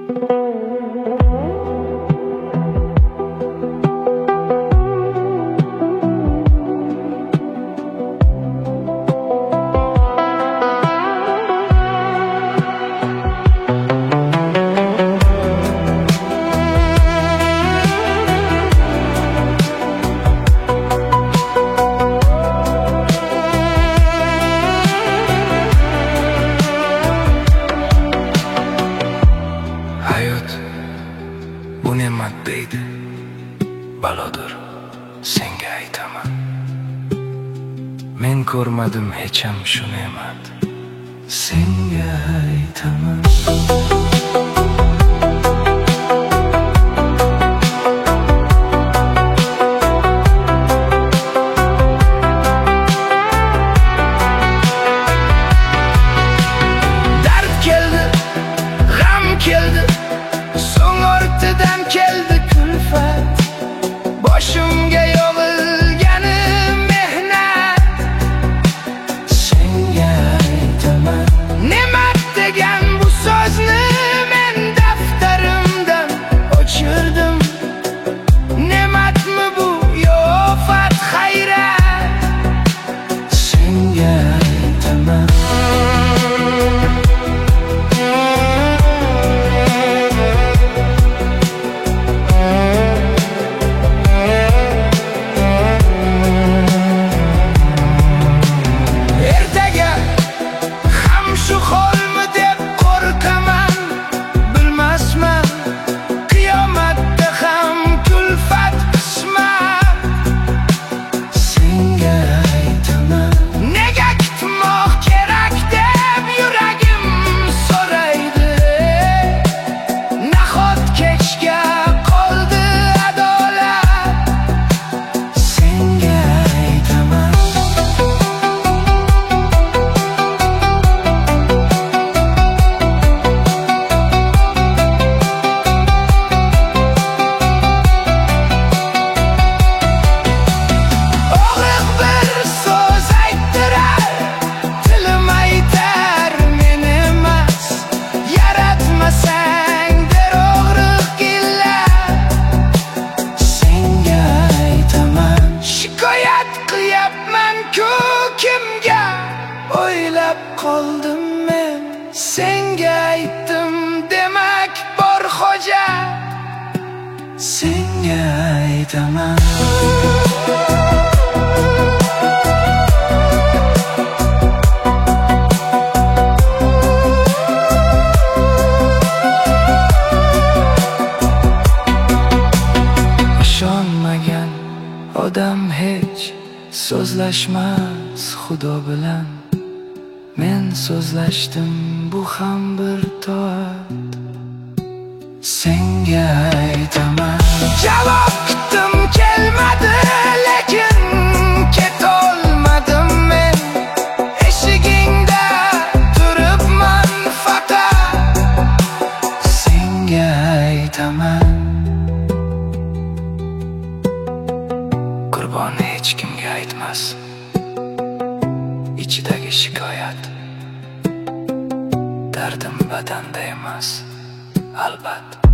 Bu ne'mat deydi, balodir senga aytaman. Men ko'rmadim hecham shu ne'mat, senga aytaman. Dard keldi, g'am keldi, so'ng ortidan keldi kulfat. Boshimga yog'ilgani mehnat, senga aytaman. Ne'mat degan bu so'zni men daftarimdan o'chirdim. Ne'matmi bu yo ofat xayrat, senga aytaman. O'ylab qoldim men, senga aytdim demak bor xo'ja, senga aytaman. Ishonmagan odam hech so'zlashmas Xudo bilan. Men so'zlashdim, bu ham bir toat, senga aytaman. Javob kutdim kelmadi, lekin ketolmadim men. Eshigingda turibman faqat, senga aytaman. Qurboni hech kimga aytmas ichidagi shikoyat. Dardim badanda emas, albatta